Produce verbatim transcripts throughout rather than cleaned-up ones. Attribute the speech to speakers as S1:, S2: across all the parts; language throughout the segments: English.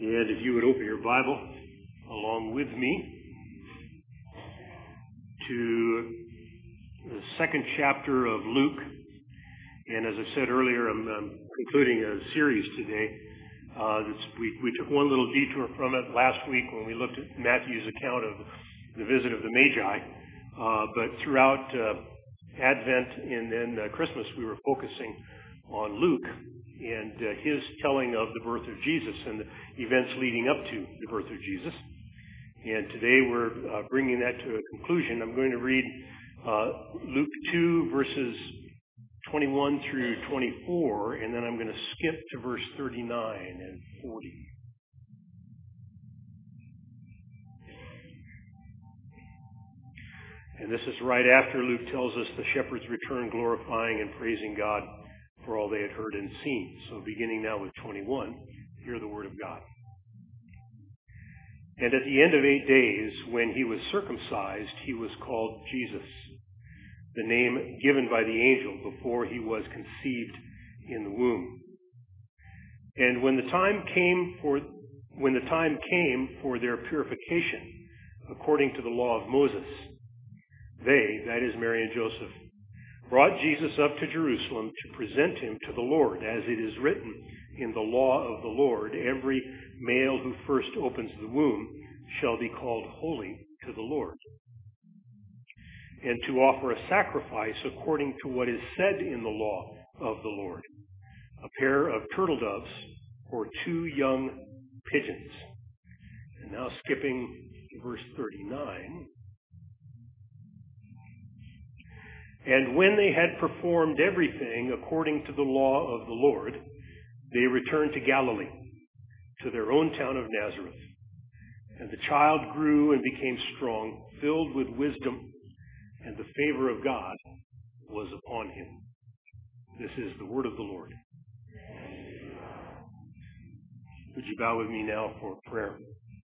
S1: And if you would open your Bible along with me to the second chapter of Luke. And as I said earlier, I'm, I'm concluding a series today. Uh, that's, we, we took one little detour from it last week when we looked at Matthew's account of the visit of the Magi. Uh, but throughout uh, Advent and then uh, Christmas, we were focusing on Luke and uh, his telling of the birth of Jesus and the events leading up to the birth of Jesus. And today we're uh, bringing that to a conclusion. I'm going to read uh, Luke two, verses twenty-one through twenty-four, and then I'm going to skip to verse thirty-nine and forty. And this is right after Luke tells us the shepherds return glorifying and praising God for all they had heard and seen. So beginning now with twenty-one, hear the word of God. And at the end of eight days, when he was circumcised, he was called Jesus, the name given by the angel before he was conceived in the womb. And when the time came for when the time came for their purification, according to the law of Moses, they, that is Mary and Joseph, brought Jesus up to Jerusalem to present him to the Lord, as it is written in the law of the Lord, every male who first opens the womb shall be called holy to the Lord, and to offer a sacrifice according to what is said in the law of the Lord, a pair of turtle doves or two young pigeons. And now skipping to verse thirty-nine. And when they had performed everything according to the law of the Lord, they returned to Galilee, to their own town of Nazareth. And the child grew and became strong, filled with wisdom, and the favor of God was upon him. This is the word of the Lord. Would you bow with me now for prayer?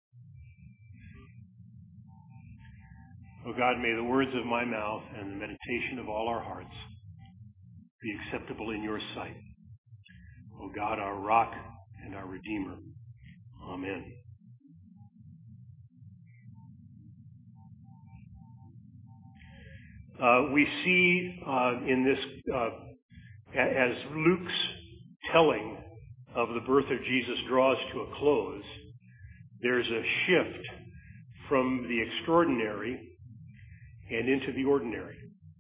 S1: O God, may the words of my mouth and the meditation of all our hearts be acceptable in your sight. O God, our rock and our redeemer. Amen. Uh, we see uh, in this, uh, as Luke's telling of the birth of Jesus draws to a close, there's a shift from the extraordinary and into the ordinary.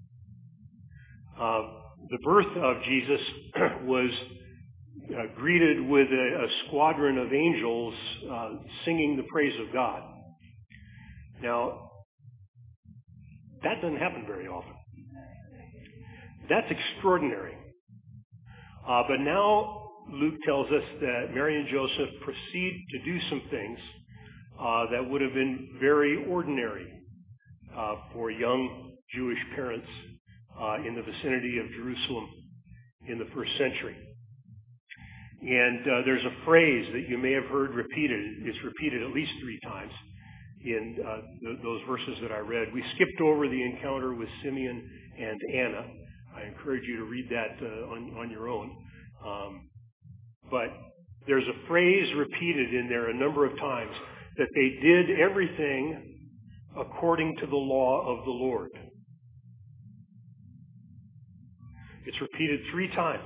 S1: Uh, the birth of Jesus was uh, greeted with a, a squadron of angels uh, singing the praise of God. Now, that doesn't happen very often. That's extraordinary. Uh, but now Luke tells us that Mary and Joseph proceed to do some things uh, that would have been very ordinary uh, for young Jewish parents uh, in the vicinity of Jerusalem in the first century. And uh, there's a phrase that you may have heard repeated. It's repeated at least three times in uh, th- those verses that I read. We skipped over the encounter with Simeon and Anna. I encourage you to read that uh, on, on your own. Um, but there's a phrase repeated in there a number of times that they did everything according to the law of the Lord. It's repeated three times.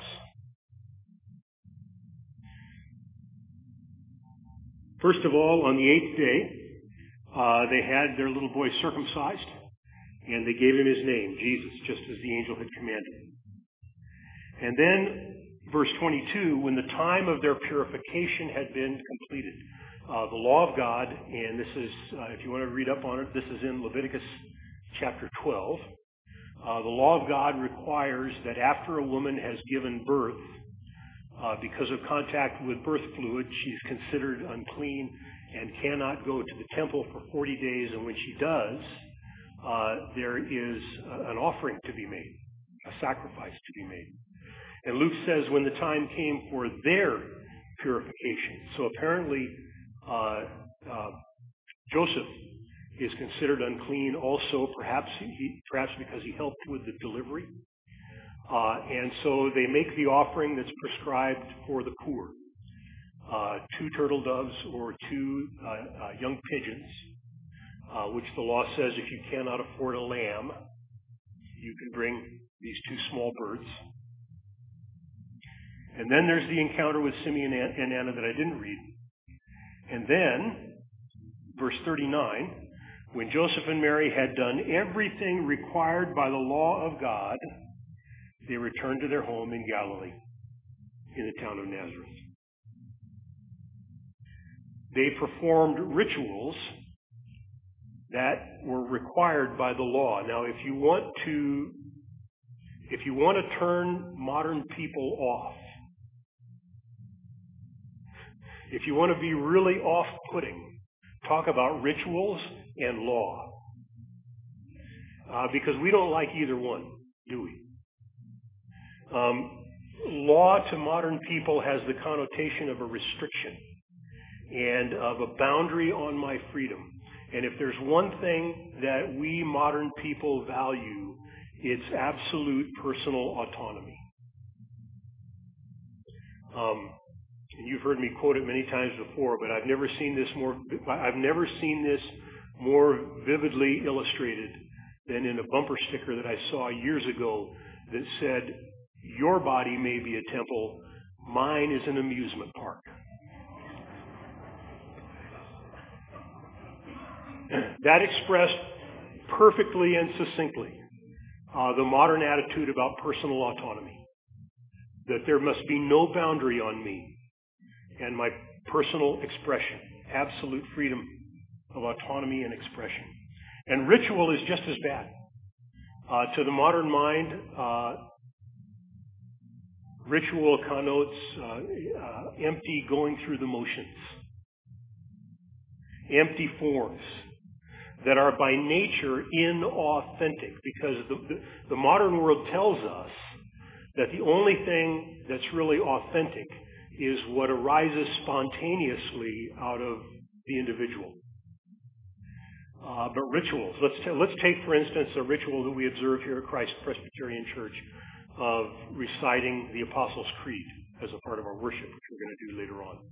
S1: First of all, on the eighth day, Uh, they had their little boy circumcised, and they gave him his name, Jesus, just as the angel had commanded. And then, verse twenty-two, when the time of their purification had been completed, uh, the law of God, and this is, uh, if you want to read up on it, this is in Leviticus chapter twelve. Uh, the law of God requires that after a woman has given birth, uh, because of contact with birth fluid, she's considered unclean and cannot go to the temple for forty days, and when she does, uh, there is uh, an offering to be made, a sacrifice to be made. And Luke says when the time came for their purification. So apparently uh, uh, Joseph is considered unclean also, perhaps he, perhaps because he helped with the delivery. Uh, and so they make the offering that's prescribed for the poor. uh, two turtle doves or two uh, uh, young pigeons, uh, which the law says if you cannot afford a lamb, you can bring these two small birds. And then there's the encounter with Simeon and Anna that I didn't read. And then, verse thirty-nine, when Joseph and Mary had done everything required by the law of God, they returned to their home in Galilee, in the town of Nazareth. They performed rituals that were required by the law. Now, if you want to, if you want to turn modern people off, if you want to be really off-putting, talk about rituals and law. Uh, because we don't like either one, do we? Um, law to modern people has the connotation of a restriction and of a boundary on my freedom. And if there's one thing that we modern people value, it's absolute personal autonomy. Um, and you've heard me quote it many times before, but I've never seen this more. I've never seen this more vividly illustrated than in a bumper sticker that I saw years ago that said, "Your body may be a temple, mine is an amusement park." That expressed perfectly and succinctly uh, the modern attitude about personal autonomy, that there must be no boundary on me and my personal expression, absolute freedom of autonomy and expression. And ritual is just as bad. Uh, to the modern mind, uh, ritual connotes uh, uh, empty going through the motions, empty forms that are by nature inauthentic, because the, the, the modern world tells us that the only thing that's really authentic is what arises spontaneously out of the individual. Uh, but rituals, let's, t- let's take, for instance, a ritual that we observe here at Christ Presbyterian Church of reciting the Apostles' Creed as a part of our worship, which we're going to do later on.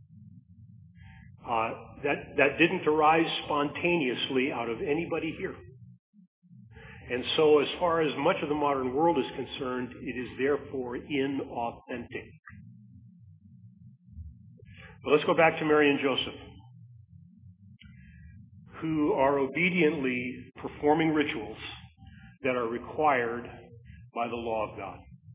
S1: Uh, that, that didn't arise spontaneously out of anybody here. And so as far as much of the modern world is concerned, it is therefore inauthentic. But let's go back to Mary and Joseph, who are obediently performing rituals that are required by the law of God.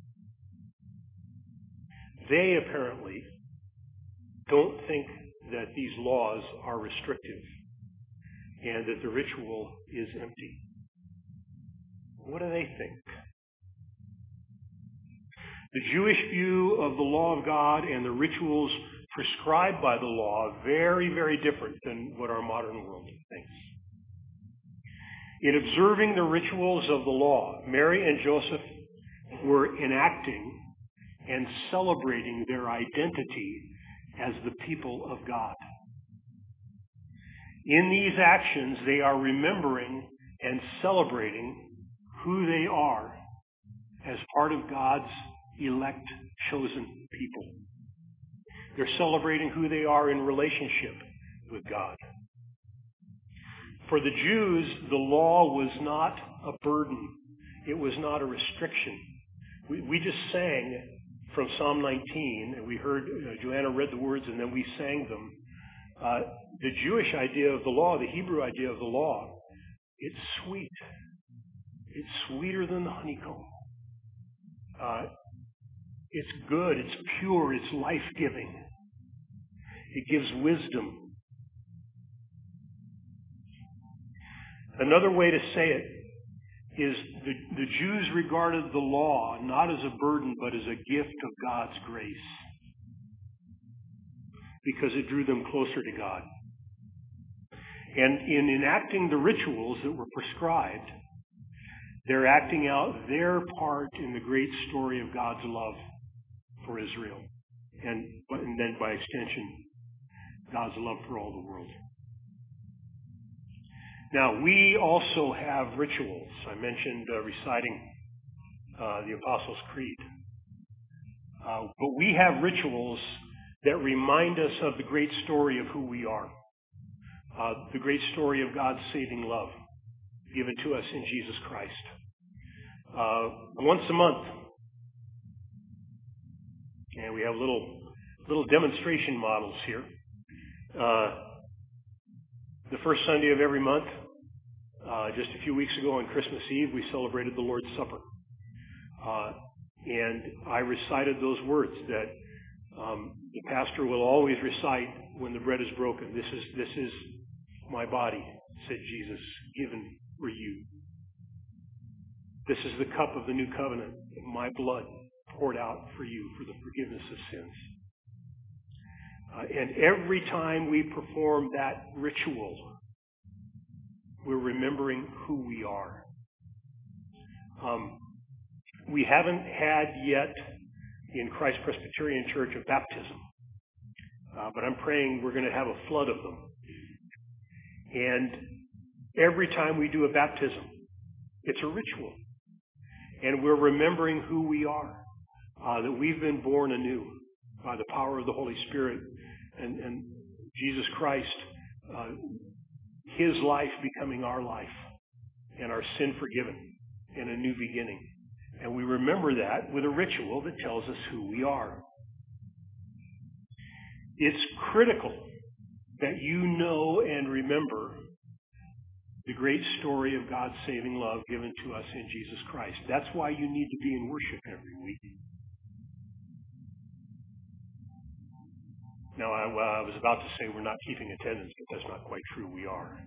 S1: They apparently don't think that these laws are restrictive and that the ritual is empty. What do they think? The Jewish view of the law of God and the rituals prescribed by the law are very, very different than what our modern world thinks. In observing the rituals of the law, Mary and Joseph were enacting and celebrating their identity as the people of God. In these actions, they are remembering and celebrating who they are as part of God's elect, chosen people. They're celebrating who they are in relationship with God. For the Jews, the law was not a burden. It was not a restriction. We, we just sang from Psalm nineteen, and we heard, uh, Joanna read the words, and then we sang them. Uh, the Jewish idea of the law, the Hebrew idea of the law, it's sweet. It's sweeter than the honeycomb. Uh, it's good, it's pure, it's life-giving. It gives wisdom. Another way to say it is the, the Jews regarded the law not as a burden, but as a gift of God's grace, because it drew them closer to God. And in enacting the rituals that were prescribed, they're acting out their part in the great story of God's love for Israel, and, and then by extension, God's love for all the world. Now, we also have rituals. I mentioned uh, reciting uh, the Apostles' Creed. Uh, but we have rituals that remind us of the great story of who we are, uh, the great story of God's saving love given to us in Jesus Christ. Uh, once a month, and we have little little demonstration models here. Uh, the first Sunday of every month, uh, just a few weeks ago on Christmas Eve, we celebrated the Lord's Supper. Uh, and I recited those words that um, the pastor will always recite when the bread is broken. This is, this is my body, said Jesus, given for you. This is the cup of the new covenant, my blood poured out for you for the forgiveness of sins. Uh, and every time we perform that ritual, we're remembering who we are. Um, we haven't had yet in Christ Presbyterian Church a baptism, uh, but I'm praying we're going to have a flood of them. And every time we do a baptism, it's a ritual. And we're remembering who we are, uh, that we've been born anew by the power of the Holy Spirit and, and Jesus Christ, uh, his life becoming our life and our sin forgiven and a new beginning. And we remember that with a ritual that tells us who we are. It's critical that you know and remember the great story of God's saving love given to us in Jesus Christ. That's why you need to be in worship every week. Now, I, well, I was about to say we're not keeping attendance, but that's not quite true. We are.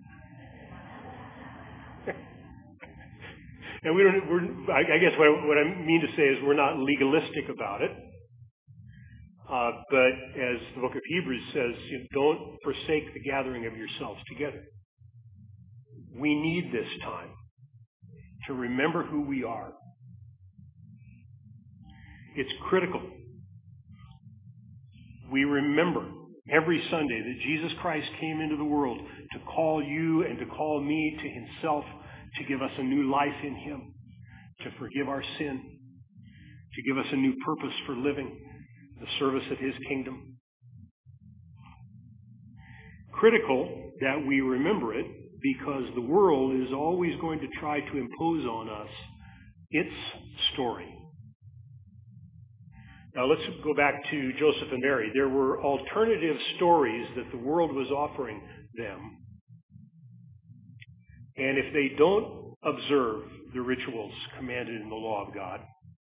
S1: And we don't. We're, I, I guess what I, what I mean to say is we're not legalistic about it. Uh, but as the book of Hebrews says, you know, don't forsake the gathering of yourselves together. We need this time to remember who we are. It's critical. We remember every Sunday that Jesus Christ came into the world to call you and to call me to himself, to give us a new life in him, to forgive our sin, to give us a new purpose for living the service of his kingdom. Critical that we remember it because the world is always going to try to impose on us its story. Now let's go back to Joseph and Mary. There were alternative stories that the world was offering them. And if they don't observe the rituals commanded in the law of God,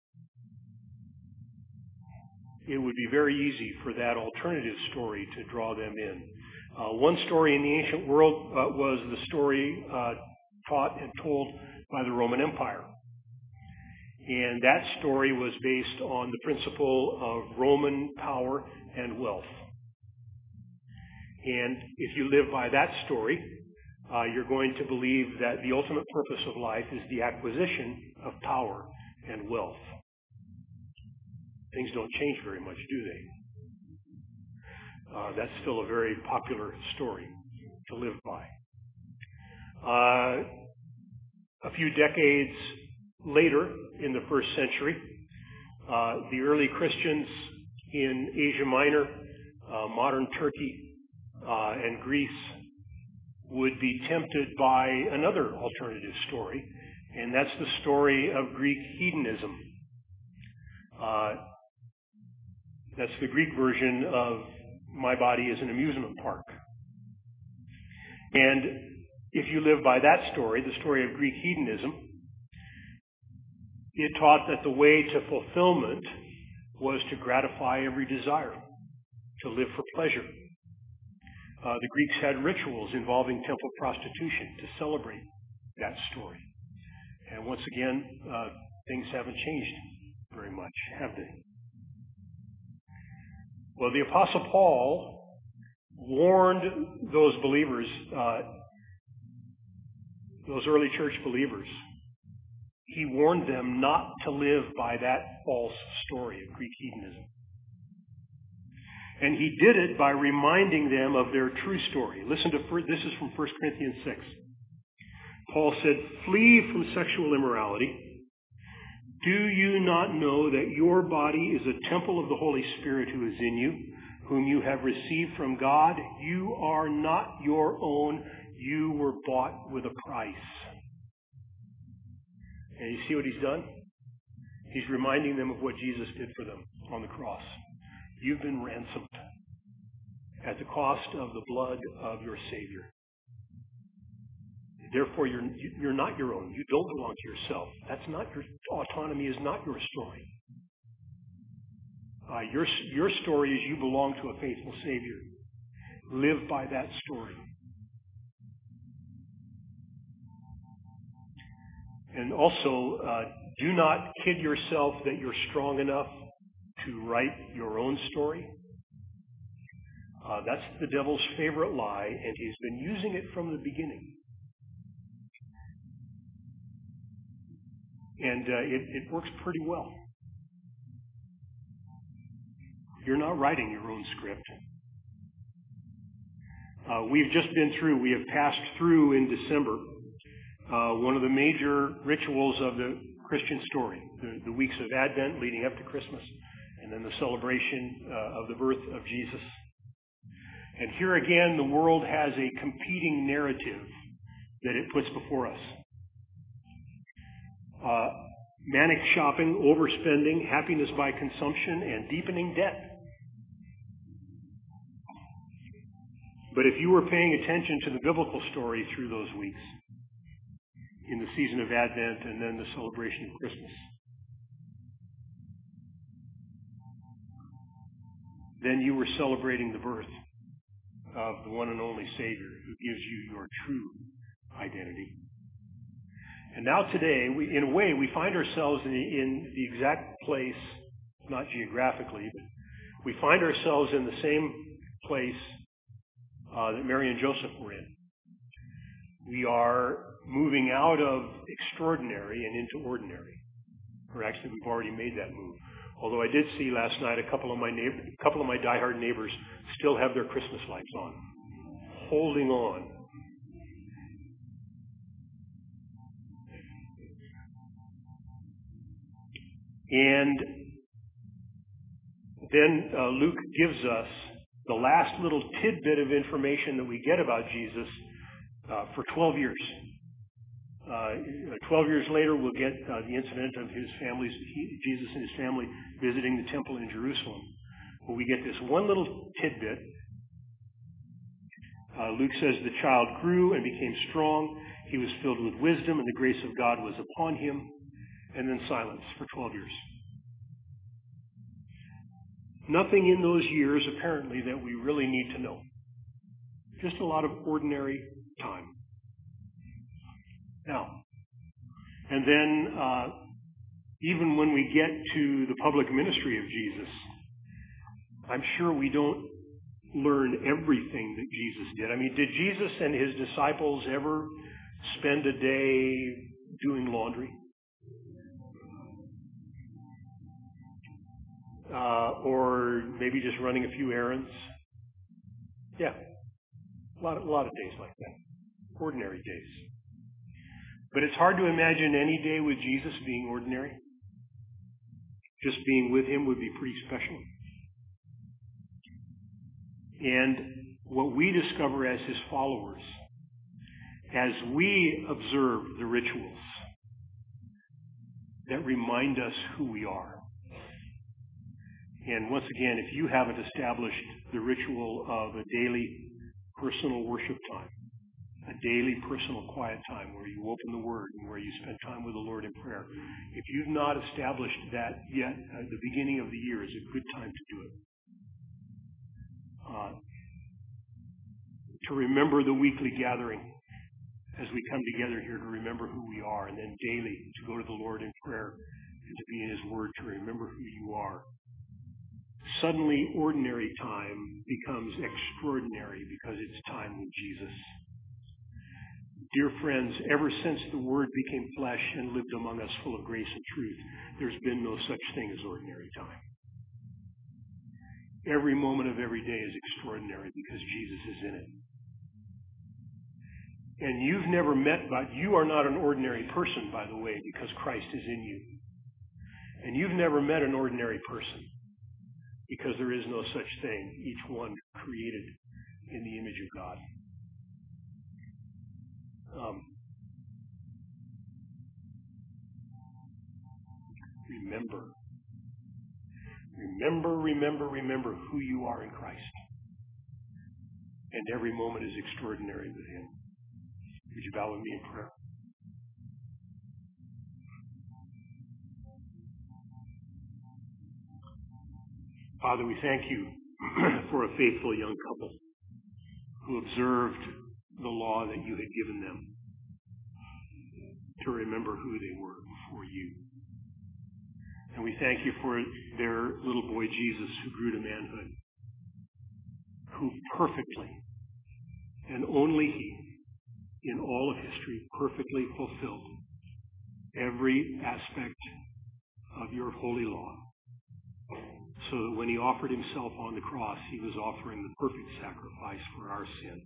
S1: it would be very easy for that alternative story to draw them in. Uh, one story in the ancient world uh, was the story uh, taught and told by the Roman Empire. And that story was based on the principle of Roman power and wealth. And if you live by that story, uh, you're going to believe that the ultimate purpose of life is the acquisition of power and wealth. Things don't change very much, do they? Uh, that's still a very popular story to live by. Uh, a few decades later, in the first century, uh, the early Christians in Asia Minor, uh, modern Turkey, uh, and Greece would be tempted by another alternative story, and that's the story of Greek hedonism. Uh, that's the Greek version of my body is an amusement park. And if you live by that story, the story of Greek hedonism, it taught that the way to fulfillment was to gratify every desire, to live for pleasure. Uh, the Greeks had rituals involving temple prostitution to celebrate that story. And once again, uh, things haven't changed very much, have they? Well, the Apostle Paul warned those believers, uh, those early church believers, he warned them not to live by that false story of Greek hedonism. And he did it by reminding them of their true story. Listen to, this is from First Corinthians six. Paul said, "Flee from sexual immorality. Do you not know that your body is a temple of the Holy Spirit who is in you, whom you have received from God. You are not your own. You were bought with a price. And you see what he's done? He's reminding them of what Jesus did for them on the cross. You've been ransomed at the cost of the blood of your Savior. Therefore, you're, you're not your own. You don't belong to yourself. That's not your autonomy is not your story. Uh, your, your story is you belong to a faithful Savior. Live by that story. And also, uh, do not kid yourself that you're strong enough to write your own story. Uh, that's the devil's favorite lie, and he's been using it from the beginning. And uh, it, it works pretty well. You're not writing your own script. Uh, we've just been through, we have passed through in December, uh, one of the major rituals of the Christian story, the, the weeks of Advent leading up to Christmas, and then the celebration uh, of the birth of Jesus. And here again, the world has a competing narrative that it puts before us. Uh, manic shopping, overspending, happiness by consumption, and deepening debt. But if you were paying attention to the biblical story through those weeks, in the season of Advent and then the celebration of Christmas, then you were celebrating the birth of the one and only Savior who gives you your true identity. And now today, we, in a way, we find ourselves in the, in the exact place, not geographically, but we find ourselves in the same place uh, that Mary and Joseph were in. We are moving out of extraordinary and into ordinary. Or actually, we've already made that move. Although I did see last night a couple of my neighbor, a couple of my diehard neighbors still have their Christmas lights on, holding on. And then uh, Luke gives us the last little tidbit of information that we get about Jesus uh, for twelve years. Uh, twelve years later, we'll get uh, the incident of his family's, he, Jesus and his family visiting the temple in Jerusalem. Where we get this one little tidbit. Uh, Luke says the child grew and became strong. He was filled with wisdom, and the grace of God was upon him. And then silence for twelve years. Nothing in those years, apparently, that we really need to know. Just a lot of ordinary time. Now, and then uh, even when we get to the public ministry of Jesus, I'm sure we don't learn everything that Jesus did. I mean, did Jesus and his disciples ever spend a day doing laundry? Uh, or maybe just running a few errands? Yeah, a lot, of, a lot of days like that. Ordinary days. But it's hard to imagine any day with Jesus being ordinary. Just being with him would be pretty special. And what we discover as his followers, as we observe the rituals that remind us who we are. And once again, if you haven't established the ritual of a daily personal worship time, a daily personal quiet time where you open the Word and where you spend time with the Lord in prayer, if you've not established that yet, uh, the beginning of the year is a good time to do it. Uh, to remember the weekly gathering as we come together here to remember who we are, and then daily to go to the Lord in prayer and to be in his Word to remember who you are. Suddenly, ordinary time becomes extraordinary because it's time with Jesus. Dear friends, ever since the Word became flesh and lived among us full of grace and truth, there's been no such thing as ordinary time. Every moment of every day is extraordinary because Jesus is in it. And you've never met, but you are not an ordinary person, by the way, because Christ is in you. And you've never met an ordinary person. because there is no such thing, each one created in the image of God. Um, remember. Remember, remember, remember who you are in Christ. And every moment is extraordinary with Him. Would you bow with me in prayer? Father, we thank you for a faithful young couple who observed the law that you had given them to remember who they were before you. And we thank you for their little boy Jesus who grew to manhood, who perfectly, and only he, in all of history, perfectly fulfilled every aspect of your holy law. So that when he offered himself on the cross, he was offering the perfect sacrifice for our sin.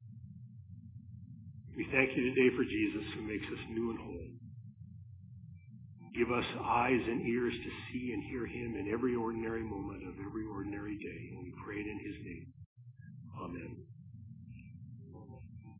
S1: We thank you today for Jesus, who makes us new and whole. Give us eyes and ears to see and hear him in every ordinary moment of every ordinary day. And we pray it in his name. Amen.